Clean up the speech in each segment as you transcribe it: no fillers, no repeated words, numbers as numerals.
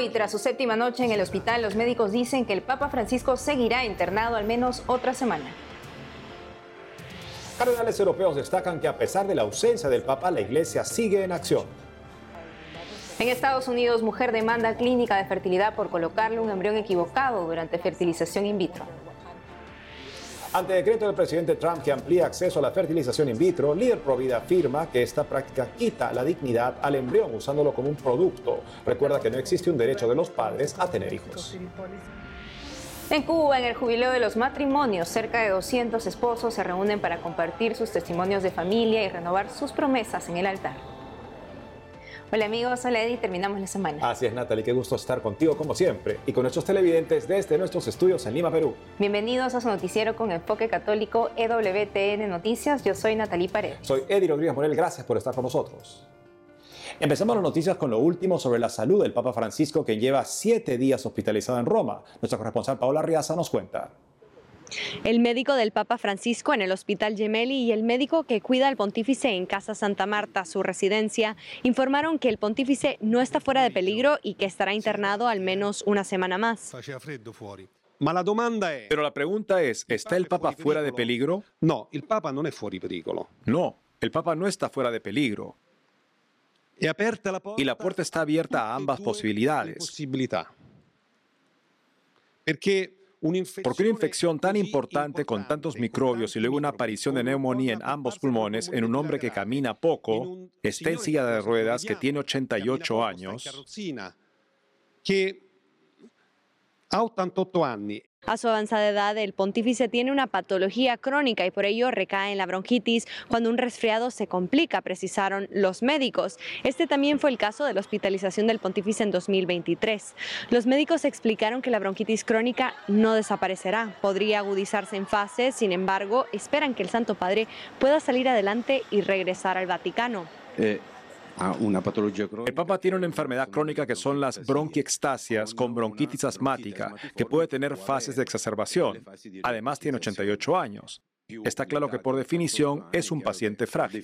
Hoy, tras su séptima noche en el hospital, los médicos dicen que el Papa Francisco seguirá internado al menos otra semana. Cardenales europeos destacan que a pesar de la ausencia del Papa, la Iglesia sigue en acción. En Estados Unidos, mujer demanda clínica de fertilidad por colocarle un embrión equivocado durante fertilización in vitro. Ante decreto del presidente Trump que amplía acceso a la fertilización in vitro, líder Provida afirma que esta práctica quita la dignidad al embrión usándolo como un producto. Recuerda que no existe un derecho de los padres a tener hijos. En Cuba, en el jubileo de los matrimonios, cerca de 200 esposos se reúnen para compartir sus testimonios de familia y renovar sus promesas en el altar. Hola amigos, hola Eddie, terminamos la semana. Así es, Natalie, qué gusto estar contigo como siempre y con nuestros televidentes desde nuestros estudios en Lima, Perú. Bienvenidos a su noticiero con enfoque católico EWTN Noticias. Yo soy Natalie Paredes. Soy Eddie Rodríguez Morel, gracias por estar con nosotros. Empezamos las noticias con lo último sobre la salud del Papa Francisco, que lleva 7 días hospitalizado en Roma. Nuestra corresponsal Paola Riaza nos cuenta. El médico del Papa Francisco en el Hospital Gemelli y el médico que cuida al pontífice en Casa Santa Marta, su residencia, informaron que el pontífice no está fuera de peligro y que estará internado al menos una semana más. Pero la pregunta es, ¿está el Papa fuera de peligro? No, el Papa no es fuera de peligro. No, el Papa no está fuera de peligro. Y la puerta está abierta a ambas posibilidades. Porque una infección tan importante con tantos microbios y luego una aparición de neumonía en ambos pulmones en un hombre que camina poco, está en silla de ruedas, que tiene 88 años. A su avanzada edad, el pontífice tiene una patología crónica y por ello recae en la bronquitis cuando un resfriado se complica, precisaron los médicos. Este también fue el caso de la hospitalización del pontífice en 2023. Los médicos explicaron que la bronquitis crónica no desaparecerá, podría agudizarse en fases, sin embargo, esperan que el Santo Padre pueda salir adelante y regresar al Vaticano. El Papa tiene una enfermedad crónica que son las bronquiectasias con bronquitis asmática, que puede tener fases de exacerbación. Además tiene 88 años. Está claro que por definición es un paciente frágil.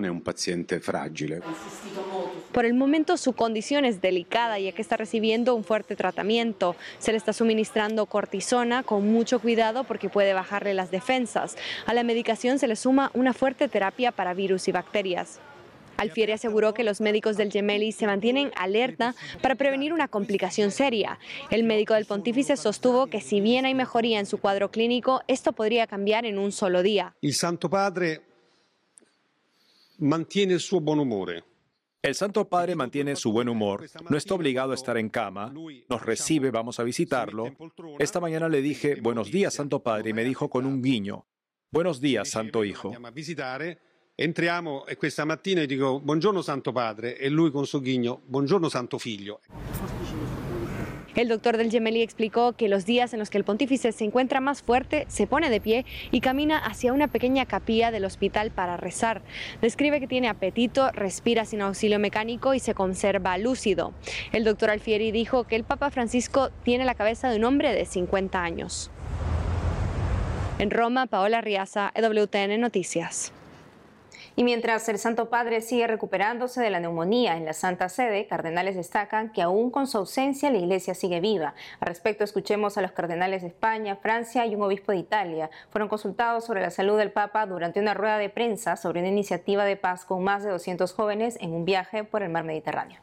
Por el momento su condición es delicada ya que está recibiendo un fuerte tratamiento. Se le está suministrando cortisona con mucho cuidado porque puede bajarle las defensas. A la medicación se le suma una fuerte terapia para virus y bacterias. Alfieri aseguró que los médicos del Gemelli se mantienen alerta para prevenir una complicación seria. El médico del pontífice sostuvo que si bien hay mejoría en su cuadro clínico, esto podría cambiar en un solo día. El Santo Padre mantiene su buen humor. El Santo Padre mantiene su buen humor, no está obligado a estar en cama, nos recibe, vamos a visitarlo. Esta mañana le dije, buenos días Santo Padre, y me dijo con un guiño, buenos días Santo Hijo. Entriamo e questa mattina dico buongiorno Santo Padre e lui con suo ghigno buongiorno Santo Figlio. El doctor del Gemelli explicó que los días en los que el pontífice se encuentra más fuerte, se pone de pie y camina hacia una pequeña capilla del hospital para rezar. Describe que tiene apetito, respira sin auxilio mecánico y se conserva lúcido. El doctor Alfieri dijo que el Papa Francisco tiene la cabeza de un hombre de 50 años. En Roma, Paola Riaza, EWTN Noticias. Y mientras el Santo Padre sigue recuperándose de la neumonía en la Santa Sede, cardenales destacan que aún con su ausencia la Iglesia sigue viva. Al respecto, escuchemos a los cardenales de España, Francia y un obispo de Italia. Fueron consultados sobre la salud del Papa durante una rueda de prensa sobre una iniciativa de paz con más de 200 jóvenes en un viaje por el mar Mediterráneo.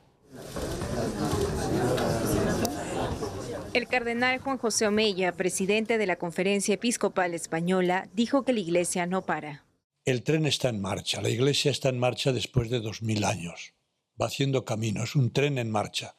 El cardenal Juan José Omeya, presidente de la Conferencia Episcopal Española, dijo que la Iglesia no para. El tren está en marcha, la Iglesia está en marcha después de 2000 años. Va haciendo camino, es un tren en marcha.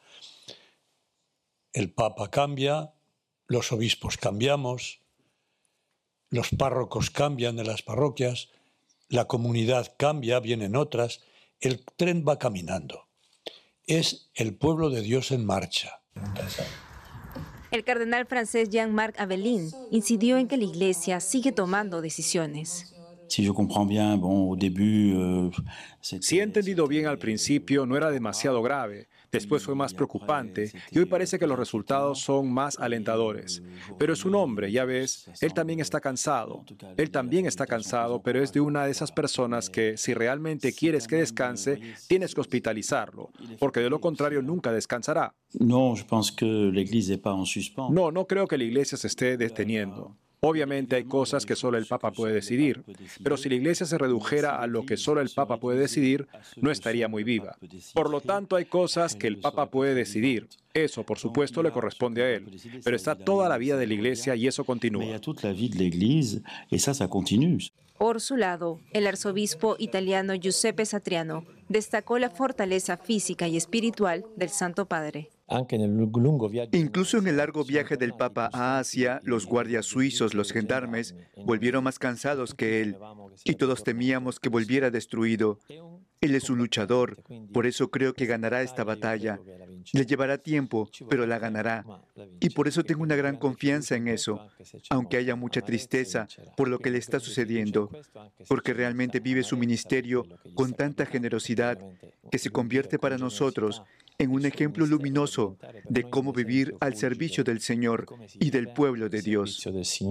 El Papa cambia, los obispos cambiamos, los párrocos cambian de las parroquias, la comunidad cambia, vienen otras. El tren va caminando. Es el pueblo de Dios en marcha. El cardenal francés Jean-Marc Aveline incidió en que la Iglesia sigue tomando decisiones. Si je comprends bien, bon, au début, Si he entendido bien al principio, no era demasiado grave. Después fue más preocupante y hoy parece que los resultados son más alentadores. Pero es un hombre, ya ves, él también está cansado. Él también está cansado, pero es de una de esas personas que, si realmente quieres que descanse, tienes que hospitalizarlo, porque de lo contrario nunca descansará. Non, je pense que l'Église n'est pas en suspens. No creo que la iglesia se esté deteniendo. Obviamente hay cosas que solo el Papa puede decidir, pero si la Iglesia se redujera a lo que solo el Papa puede decidir, no estaría muy viva. Por lo tanto, hay cosas que el Papa puede decidir. Eso, por supuesto, le corresponde a él, pero está toda la vida de la Iglesia y eso continúa. Mais il y a toute la vie de l'Église et ça continue. Por su lado, el arzobispo italiano Giuseppe Satriano destacó la fortaleza física y espiritual del Santo Padre. Incluso en el largo viaje del Papa a Asia, los guardias suizos, los gendarmes, volvieron más cansados que él, y todos temíamos que volviera destruido. Él es un luchador, por eso creo que ganará esta batalla. Le llevará tiempo, pero la ganará. Y por eso tengo una gran confianza en eso, aunque haya mucha tristeza por lo que le está sucediendo, porque realmente vive su ministerio con tanta generosidad que se convierte para nosotros en un ejemplo luminoso de cómo vivir al servicio del Señor y del pueblo de Dios.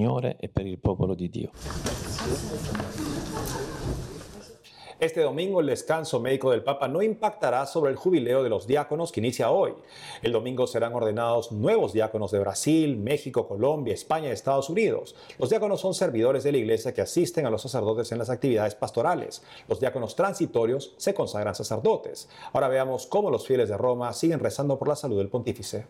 Este domingo el descanso médico del Papa no impactará sobre el jubileo de los diáconos que inicia hoy. El domingo serán ordenados nuevos diáconos de Brasil, México, Colombia, España y Estados Unidos. Los diáconos son servidores de la iglesia que asisten a los sacerdotes en las actividades pastorales. Los diáconos transitorios se consagran sacerdotes. Ahora veamos cómo los fieles de Roma siguen rezando por la salud del pontífice.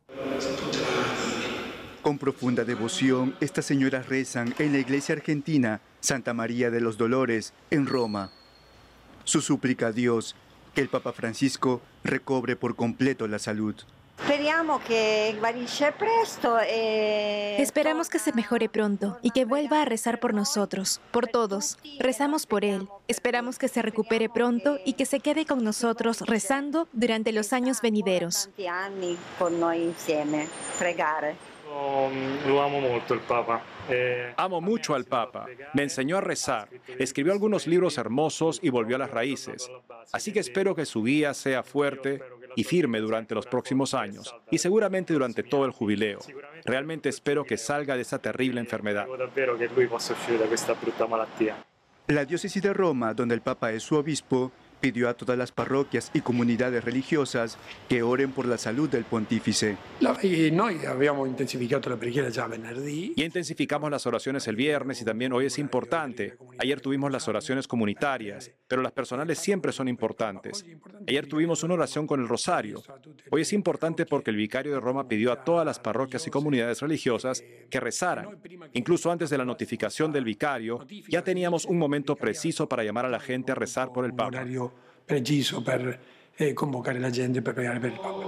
Con profunda devoción, estas señoras rezan en la iglesia argentina Santa María de los Dolores, en Roma. Su súplica a Dios, que el Papa Francisco recobre por completo la salud. Esperamos que se mejore pronto y que vuelva a rezar por nosotros, por todos. Rezamos por él. Esperamos que se recupere pronto y que se quede con nosotros rezando durante los años venideros. Lo amo mucho el Papa. Amo mucho al Papa. Me enseñó a rezar, escribió algunos libros hermosos y volvió a las raíces. Así que espero que su guía sea fuerte y firme durante los próximos años y seguramente durante todo el jubileo. Realmente espero que salga de esa terrible enfermedad. La diócesis de Roma, donde el Papa es su obispo, pidió a todas las parroquias y comunidades religiosas que oren por la salud del pontífice. Y intensificamos las oraciones el viernes y también hoy es importante. Ayer tuvimos las oraciones comunitarias, pero las personales siempre son importantes. Ayer tuvimos una oración con el rosario. Hoy es importante porque el vicario de Roma pidió a todas las parroquias y comunidades religiosas que rezaran. Incluso antes de la notificación del vicario, ya teníamos un momento preciso para llamar a la gente a rezar por el Papa. Preciso per convocare la gente per pregare per il Papa.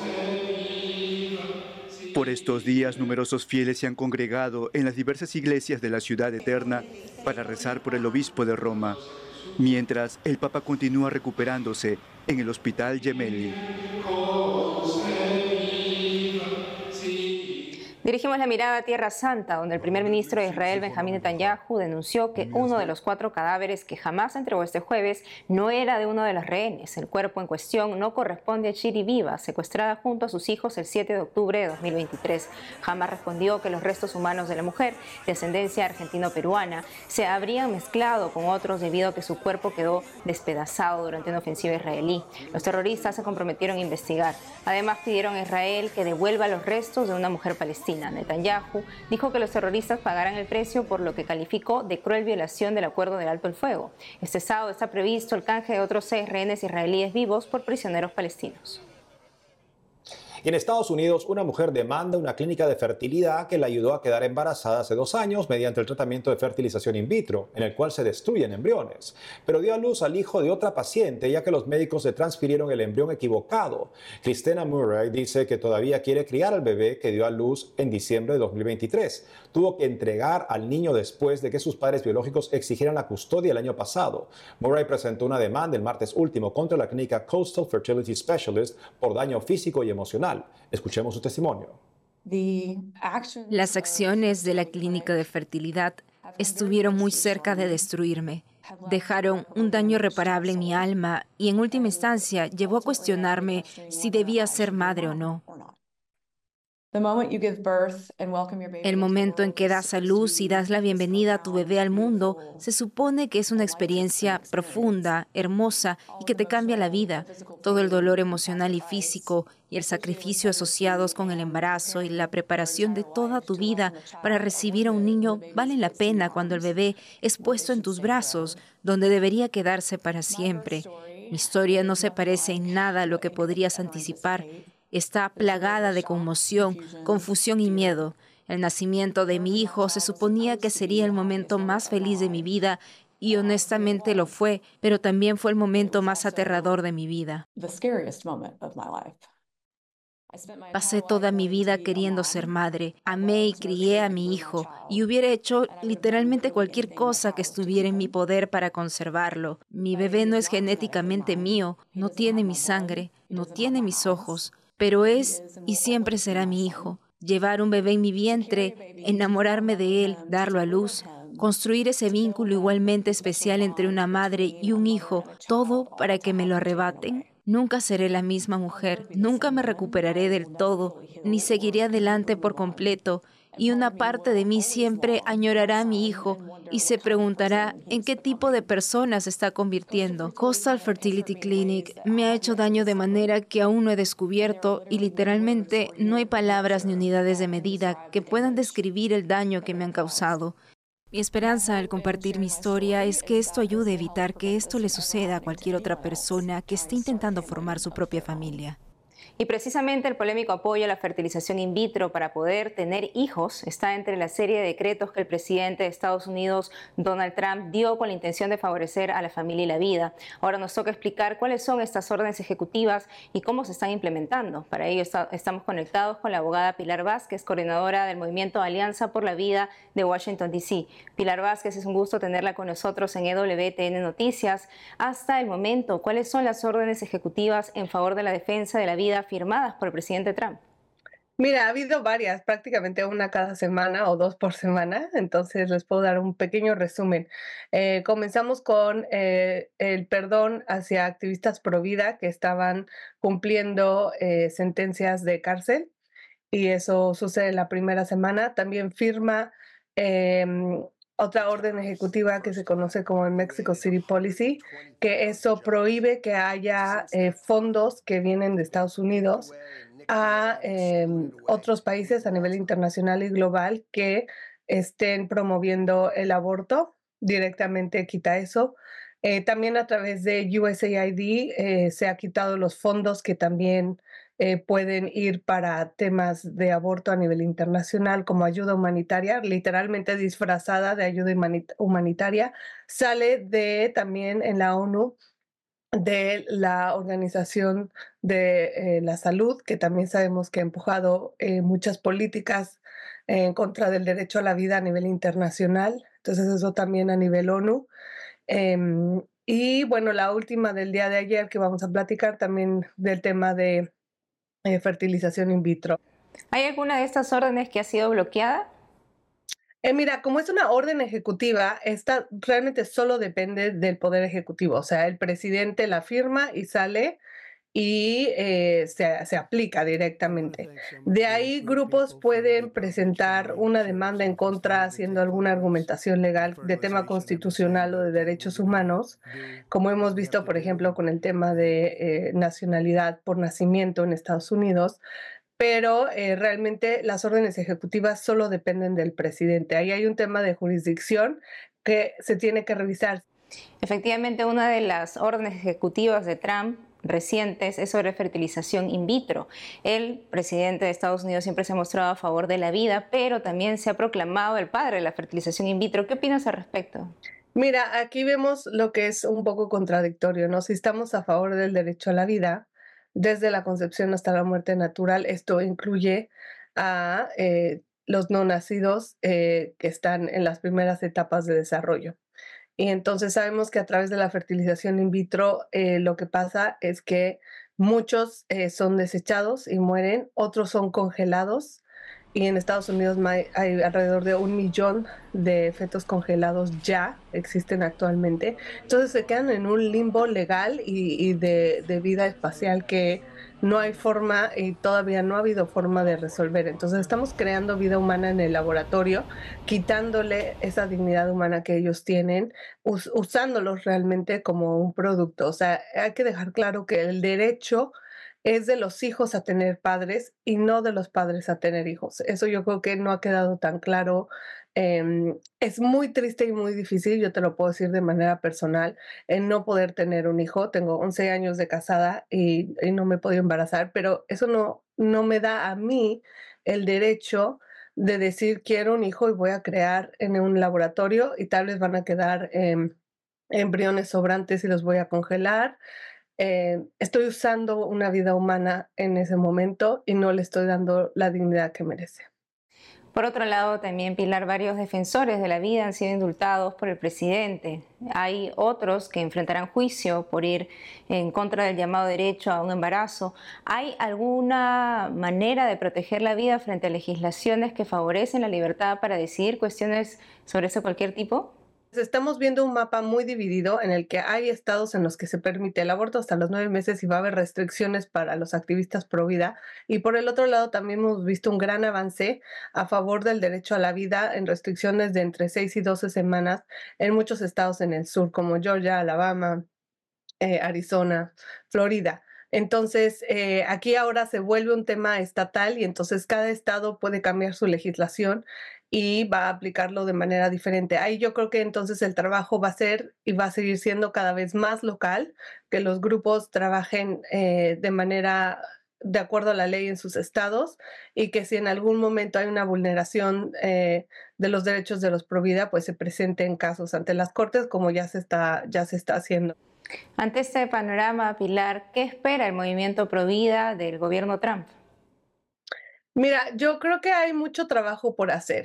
Por estos días, numerosos fieles se han congregado en las diversas iglesias de la Ciudad Eterna para rezar por el obispo de Roma, mientras el Papa continúa recuperándose en el Hospital Gemelli. Dirigimos la mirada a Tierra Santa, donde el primer ministro de Israel, Benjamín Netanyahu, denunció que uno de los 4 cadáveres que jamás entregó este jueves no era de uno de los rehenes. El cuerpo en cuestión no corresponde a Shiri Viva, secuestrada junto a sus hijos el 7 de octubre de 2023. Hamas respondió que los restos humanos de la mujer, de ascendencia argentino-peruana, se habrían mezclado con otros debido a que su cuerpo quedó despedazado durante una ofensiva israelí. Los terroristas se comprometieron a investigar. Además, pidieron a Israel que devuelva los restos de una mujer palestina. Netanyahu dijo que los terroristas pagarán el precio por lo que calificó de cruel violación del acuerdo del alto el fuego. Este sábado está previsto el canje de otros 6 rehenes israelíes vivos por prisioneros palestinos. Y en Estados Unidos, una mujer demanda una clínica de fertilidad que la ayudó a quedar embarazada hace 2 años mediante el tratamiento de fertilización in vitro, en el cual se destruyen embriones. Pero dio a luz al hijo de otra paciente, ya que los médicos le transfirieron el embrión equivocado. Christina Murray dice que todavía quiere criar al bebé que dio a luz en diciembre de 2023. Tuvo que entregar al niño después de que sus padres biológicos exigieran la custodia el año pasado. Murray presentó una demanda el martes último contra la clínica Coastal Fertility Specialist por daño físico y emocional. Escuchemos su testimonio. Las acciones de la clínica de fertilidad estuvieron muy cerca de destruirme. Dejaron un daño irreparable en mi alma y en última instancia llevó a cuestionarme si debía ser madre o no. El momento en que das a luz y das la bienvenida a tu bebé al mundo, se supone que es una experiencia profunda, hermosa y que te cambia la vida. Todo el dolor emocional y físico y el sacrificio asociados con el embarazo y la preparación de toda tu vida para recibir a un niño valen la pena cuando el bebé es puesto en tus brazos, donde debería quedarse para siempre. Mi historia no se parece en nada a lo que podrías anticipar. Está plagada de conmoción, confusión y miedo. El nacimiento de mi hijo se suponía que sería el momento más feliz de mi vida y honestamente lo fue, pero también fue el momento más aterrador de mi vida. Pasé toda mi vida queriendo ser madre. Amé y crié a mi hijo y hubiera hecho literalmente cualquier cosa que estuviera en mi poder para conservarlo. Mi bebé no es genéticamente mío, no tiene mi sangre, no tiene mis ojos, pero es y siempre será mi hijo. Llevar un bebé en mi vientre, enamorarme de él, darlo a luz, construir ese vínculo igualmente especial entre una madre y un hijo, todo para que me lo arrebaten. Nunca seré la misma mujer, nunca me recuperaré del todo, ni seguiré adelante por completo, y una parte de mí siempre añorará a mi hijo y se preguntará en qué tipo de persona se está convirtiendo. Coastal Fertility Clinic me ha hecho daño de manera que aún no he descubierto y literalmente no hay palabras ni unidades de medida que puedan describir el daño que me han causado. Mi esperanza al compartir mi historia es que esto ayude a evitar que esto le suceda a cualquier otra persona que esté intentando formar su propia familia. Y precisamente el polémico apoyo a la fertilización in vitro para poder tener hijos está entre la serie de decretos que el presidente de Estados Unidos, Donald Trump, dio con la intención de favorecer a la familia y la vida. Ahora nos toca explicar cuáles son estas órdenes ejecutivas y cómo se están implementando. Para ello estamos conectados con la abogada Pilar Vázquez, coordinadora del movimiento Alianza por la Vida de Washington, D.C. Pilar Vázquez, es un gusto tenerla con nosotros en EWTN Noticias. Hasta el momento, ¿cuáles son las órdenes ejecutivas en favor de la defensa de la vida firmadas por el presidente Trump? Mira, ha habido varias, prácticamente una cada semana o dos por semana, entonces les puedo dar un pequeño resumen. Comenzamos con el perdón hacia activistas pro vida que estaban cumpliendo sentencias de cárcel, y eso sucede la primera semana. También firma otra orden ejecutiva que se conoce como el Mexico City Policy, que eso prohíbe que haya fondos que vienen de Estados Unidos a otros países a nivel internacional y global que estén promoviendo el aborto. Directamente quita eso. También a través de USAID se ha quitado los fondos que también pueden ir para temas de aborto a nivel internacional como ayuda humanitaria, literalmente disfrazada de ayuda humanitaria. Sale de también en la ONU de la Organización de la Salud, que también sabemos que ha empujado muchas políticas en contra del derecho a la vida a nivel internacional. Entonces eso también a nivel ONU. Y bueno, la última del día de ayer que vamos a platicar también del tema de fertilización in vitro. ¿Hay alguna de estas órdenes que ha sido bloqueada? Mira, como es una orden ejecutiva, esta realmente solo depende del Poder Ejecutivo. O sea, el presidente la firma y sale y se aplica directamente. De ahí grupos pueden presentar una demanda en contra haciendo alguna argumentación legal de tema constitucional o de derechos humanos, como hemos visto, por ejemplo, con el tema de nacionalidad por nacimiento en Estados Unidos. Pero realmente las órdenes ejecutivas solo dependen del presidente. Ahí hay un tema de jurisdicción que se tiene que revisar. Efectivamente, una de las órdenes ejecutivas de Trump recientes es sobre fertilización in vitro. El presidente de Estados Unidos siempre se ha mostrado a favor de la vida, pero también se ha proclamado el padre de la fertilización in vitro. ¿Qué opinas al respecto? Mira, aquí vemos lo que es un poco contradictorio, ¿no? Si estamos a favor del derecho a la vida, desde la concepción hasta la muerte natural, esto incluye a los no nacidos que están en las primeras etapas de desarrollo. Y entonces sabemos que a través de la fertilización in vitro lo que pasa es que muchos son desechados y mueren, otros son congelados y en Estados Unidos hay alrededor de 1 millón de fetos congelados ya existen actualmente. Entonces se quedan en un limbo legal y de vida espacial que no hay forma y todavía no ha habido forma de resolver. Entonces estamos creando vida humana en el laboratorio, quitándole esa dignidad humana que ellos tienen, usándolos realmente como un producto. O sea, hay que dejar claro que el derecho es de los hijos a tener padres y no de los padres a tener hijos. Eso yo creo que no ha quedado tan claro. Es muy triste y muy difícil, yo te lo puedo decir de manera personal, en no poder tener un hijo. Tengo 11 años de casada y no me he podido embarazar, pero eso no me da a mí el derecho de decir quiero un hijo y voy a crear en un laboratorio y tal vez van a quedar embriones sobrantes y los voy a congelar. Estoy usando una vida humana en ese momento y no le estoy dando la dignidad que merece. Por otro lado, también, Pilar, varios defensores de la vida han sido indultados por el presidente. Hay otros que enfrentarán juicio por ir en contra del llamado derecho a un embarazo. ¿Hay alguna manera de proteger la vida frente a legislaciones que favorecen la libertad para decidir cuestiones sobre ese cualquier tipo? Estamos viendo un mapa muy dividido en el que hay estados en los que se permite el aborto hasta los 9 meses y va a haber restricciones para los activistas pro vida. Y por el otro lado también hemos visto un gran avance a favor del derecho a la vida en restricciones de entre 6 y 12 semanas en muchos estados en el sur, como Georgia, Alabama, Arizona, Florida. Entonces, aquí ahora se vuelve un tema estatal y entonces cada estado puede cambiar su legislación y va a aplicarlo de manera diferente. Ahí yo creo que entonces el trabajo va a ser y va a seguir siendo cada vez más local, que los grupos trabajen de manera de acuerdo a la ley en sus estados y que si en algún momento hay una vulneración de los derechos de los pro vida, pues se presenten casos ante las cortes como ya se está haciendo. Ante este panorama, Pilar, ¿qué espera el movimiento pro vida del gobierno Trump? Mira, yo creo que hay mucho trabajo por hacer.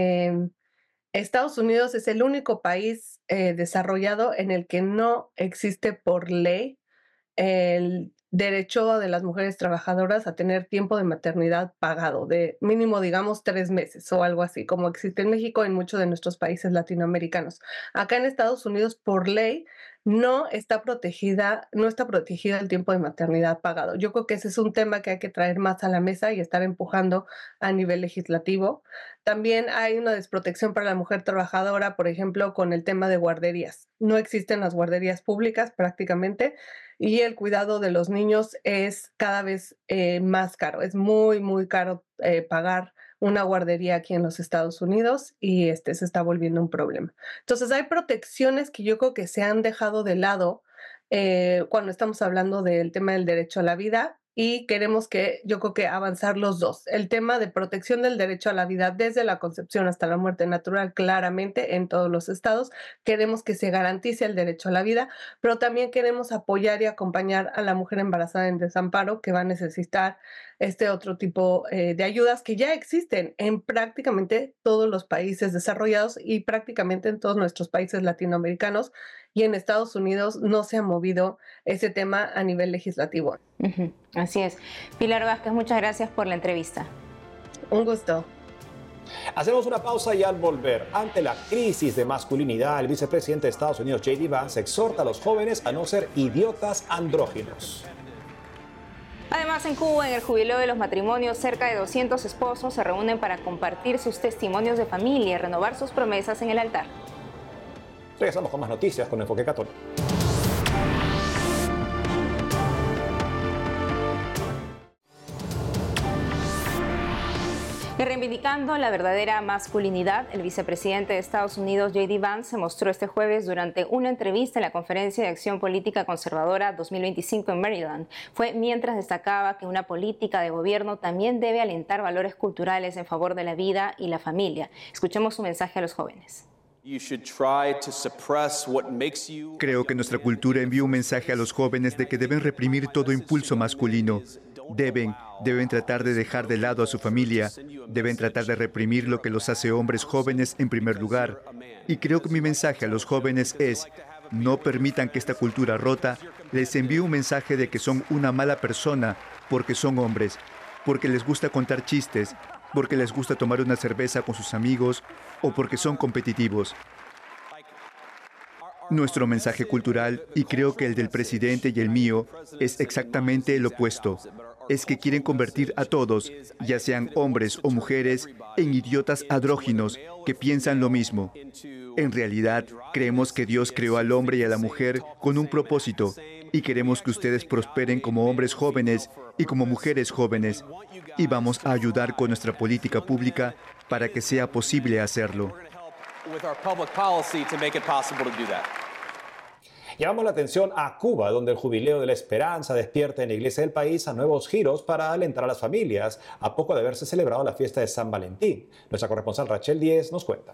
Estados Unidos es el único país desarrollado en el que no existe por ley el derecho de las mujeres trabajadoras a tener tiempo de maternidad pagado, de mínimo, digamos, 3 meses o algo así, como existe en México y en muchos de nuestros países latinoamericanos. Acá en Estados Unidos, por ley, no está protegida el tiempo de maternidad pagado. Yo creo que ese es un tema que hay que traer más a la mesa y estar empujando a nivel legislativo. También hay una desprotección para la mujer trabajadora, por ejemplo, con el tema de guarderías. No existen las guarderías públicas prácticamente y el cuidado de los niños es cada vez más caro. Es muy, muy caro pagar una guardería aquí en los Estados Unidos y se está volviendo un problema. Entonces hay protecciones que yo creo que se han dejado de lado cuando estamos hablando del tema del derecho a la vida y queremos yo creo que avanzar los dos. El tema de protección del derecho a la vida desde la concepción hasta la muerte natural, claramente en todos los estados. Queremos que se garantice el derecho a la vida, pero también queremos apoyar y acompañar a la mujer embarazada en desamparo que va a necesitar otro tipo de ayudas que ya existen en prácticamente todos los países desarrollados y prácticamente en todos nuestros países latinoamericanos, y en Estados Unidos no se ha movido ese tema a nivel legislativo. Así es. Pilar Vázquez, muchas gracias por la entrevista. Un gusto. Hacemos una pausa y al volver, ante la crisis de masculinidad, el vicepresidente de Estados Unidos, J.D. Vance, exhorta a los jóvenes a no ser idiotas andróginos. Además, en Cuba, en el jubileo de los matrimonios, cerca de 200 esposos se reúnen para compartir sus testimonios de familia y renovar sus promesas en el altar. Regresamos con más noticias con Enfoque Católico. Y reivindicando la verdadera masculinidad, el vicepresidente de Estados Unidos, J.D. Vance, se mostró este jueves durante una entrevista en la Conferencia de Acción Política Conservadora 2025 en Maryland. Fue mientras destacaba que una política de gobierno también debe alentar valores culturales en favor de la vida y la familia. Escuchemos su mensaje a los jóvenes. Creo que nuestra cultura envía un mensaje a los jóvenes de que deben reprimir todo impulso masculino. Deben tratar de dejar de lado a su familia, deben tratar de reprimir lo que los hace hombres jóvenes en primer lugar. Y creo que mi mensaje a los jóvenes es: no permitan que esta cultura rota les envíe un mensaje de que son una mala persona porque son hombres, porque les gusta contar chistes, porque les gusta tomar una cerveza con sus amigos o porque son competitivos. Nuestro mensaje cultural, y creo que el del presidente y el mío, es exactamente el opuesto. Es que quieren convertir a todos, ya sean hombres o mujeres, en idiotas andróginos que piensan lo mismo. En realidad, creemos que Dios creó al hombre y a la mujer con un propósito, y queremos que ustedes prosperen como hombres jóvenes y como mujeres jóvenes, y vamos a ayudar con nuestra política pública para que sea posible hacerlo. Llamamos la atención a Cuba, donde el Jubileo de la Esperanza despierta en la iglesia del país a nuevos giros para alentar a las familias, a poco de haberse celebrado la fiesta de San Valentín. Nuestra corresponsal Rachel Díez nos cuenta.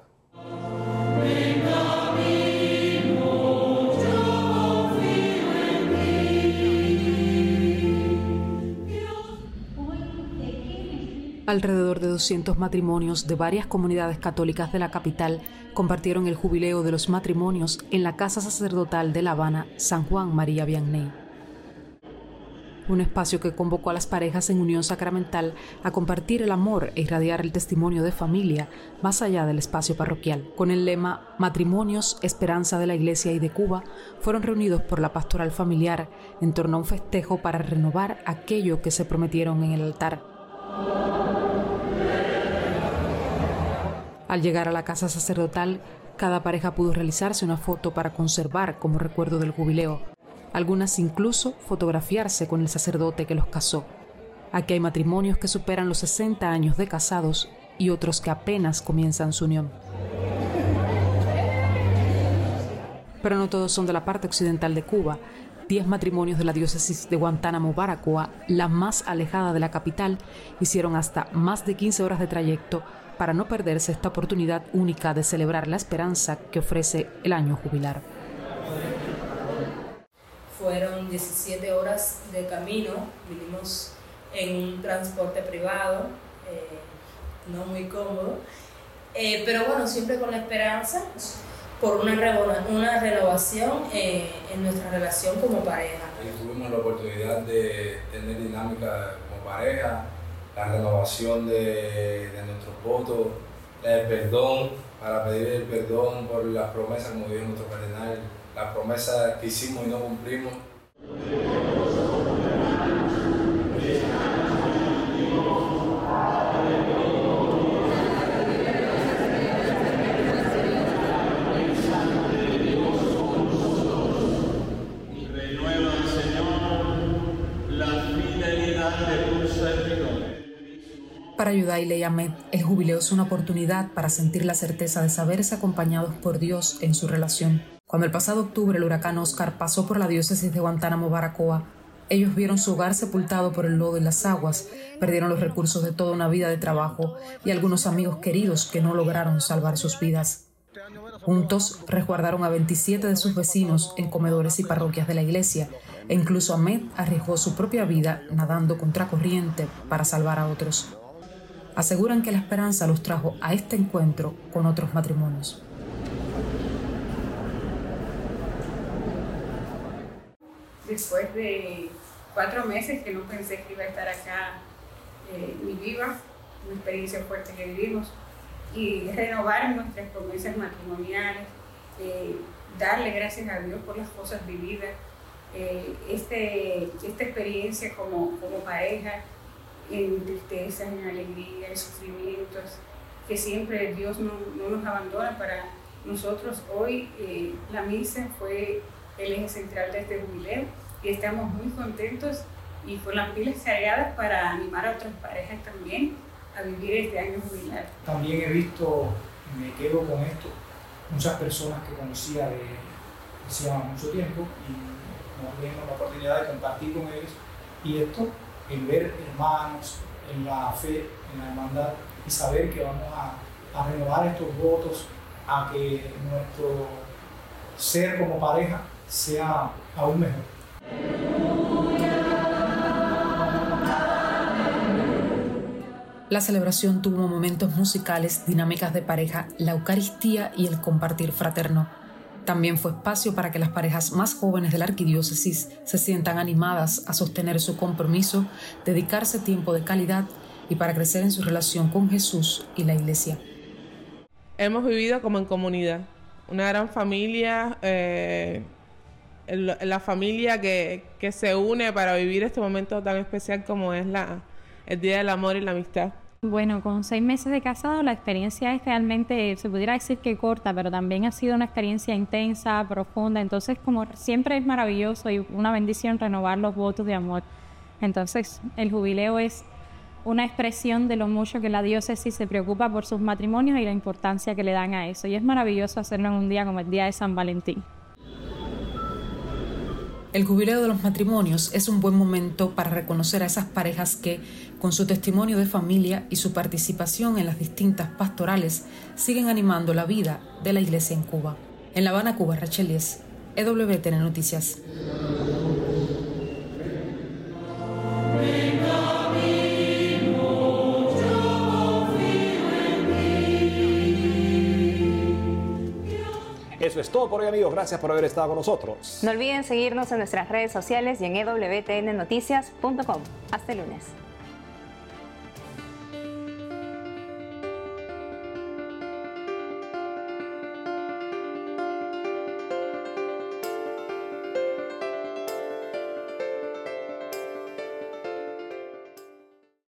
Alrededor de 200 matrimonios de varias comunidades católicas de la capital compartieron el jubileo de los matrimonios en la casa sacerdotal de La Habana, San Juan María Vianney. Un espacio que convocó a las parejas en unión sacramental a compartir el amor e irradiar el testimonio de familia más allá del espacio parroquial. Con el lema Matrimonios, Esperanza de la Iglesia y de Cuba, fueron reunidos por la pastoral familiar en torno a un festejo para renovar aquello que se prometieron en el altar. Al llegar a la casa sacerdotal, cada pareja pudo realizarse una foto para conservar como recuerdo del jubileo. Algunas incluso fotografiarse con el sacerdote que los casó. Aquí hay matrimonios que superan los 60 años de casados y otros que apenas comienzan su unión. Pero no todos son de la parte occidental de Cuba. 10 matrimonios de la diócesis de Guantánamo, Baracoa, la más alejada de la capital, hicieron hasta más de 15 horas de trayecto para no perderse esta oportunidad única de celebrar la esperanza que ofrece el año jubilar. Fueron 17 horas de camino, vinimos en un transporte privado, no muy cómodo, pero bueno, siempre con la esperanza por una renovación en nuestra relación como pareja. Tuvimos la oportunidad de tener dinámica como pareja, la renovación de nuestros votos, el perdón, para pedir el perdón por las promesas, como dijo nuestro cardenal, las promesas que hicimos y no cumplimos. Para Yudaile y Ahmed, el jubileo es una oportunidad para sentir la certeza de saberse acompañados por Dios en su relación. Cuando el pasado octubre el huracán Oscar pasó por la diócesis de Guantánamo, Baracoa, ellos vieron su hogar sepultado por el lodo y las aguas, perdieron los recursos de toda una vida de trabajo y algunos amigos queridos que no lograron salvar sus vidas. Juntos resguardaron a 27 de sus vecinos en comedores y parroquias de la iglesia, e incluso Ahmed arriesgó su propia vida nadando contracorriente para salvar a otros. Aseguran que la esperanza los trajo a este encuentro con otros matrimonios. Después de 4 meses que no pensé que iba a estar acá ni viva, una experiencia fuerte que vivimos, y renovar nuestras promesas matrimoniales, darle gracias a Dios por las cosas vividas, esta experiencia como pareja, en tristezas, en alegría, en sufrimientos, que siempre Dios no nos abandona. Para nosotros hoy la misa fue el eje central de este jubileo y estamos muy contentos y con las pilas cargadas para animar a otras parejas también a vivir este año jubilar. También he visto, me quedo con esto, muchas personas que conocía de hacía mucho tiempo y nos tuvimos la oportunidad de compartir con ellos, y esto, el ver hermanos en la fe, en la hermandad, y saber que vamos a renovar estos votos, a que nuestro ser como pareja sea aún mejor. La celebración tuvo momentos musicales, dinámicas de pareja, la Eucaristía y el compartir fraterno. También fue espacio para que las parejas más jóvenes de la arquidiócesis se sientan animadas a sostener su compromiso, dedicarse tiempo de calidad y para crecer en su relación con Jesús y la Iglesia. Hemos vivido como en comunidad, una gran familia, la familia que se une para vivir este momento tan especial como es el Día del Amor y la Amistad. Bueno, con 6 meses de casado la experiencia es realmente, se pudiera decir que corta, pero también ha sido una experiencia intensa, profunda. Entonces, como siempre es maravilloso y una bendición renovar los votos de amor. Entonces, el jubileo es una expresión de lo mucho que la diócesis se preocupa por sus matrimonios y la importancia que le dan a eso. Y es maravilloso hacerlo en un día como el Día de San Valentín. El jubileo de los matrimonios es un buen momento para reconocer a esas parejas que, con su testimonio de familia y su participación en las distintas pastorales, siguen animando la vida de la Iglesia en Cuba. En La Habana, Cuba, Rachel Lies, EWTN Noticias. Eso es todo por hoy, amigos. Gracias por haber estado con nosotros. No olviden seguirnos en nuestras redes sociales y en ewtnnoticias.com. Hasta el lunes.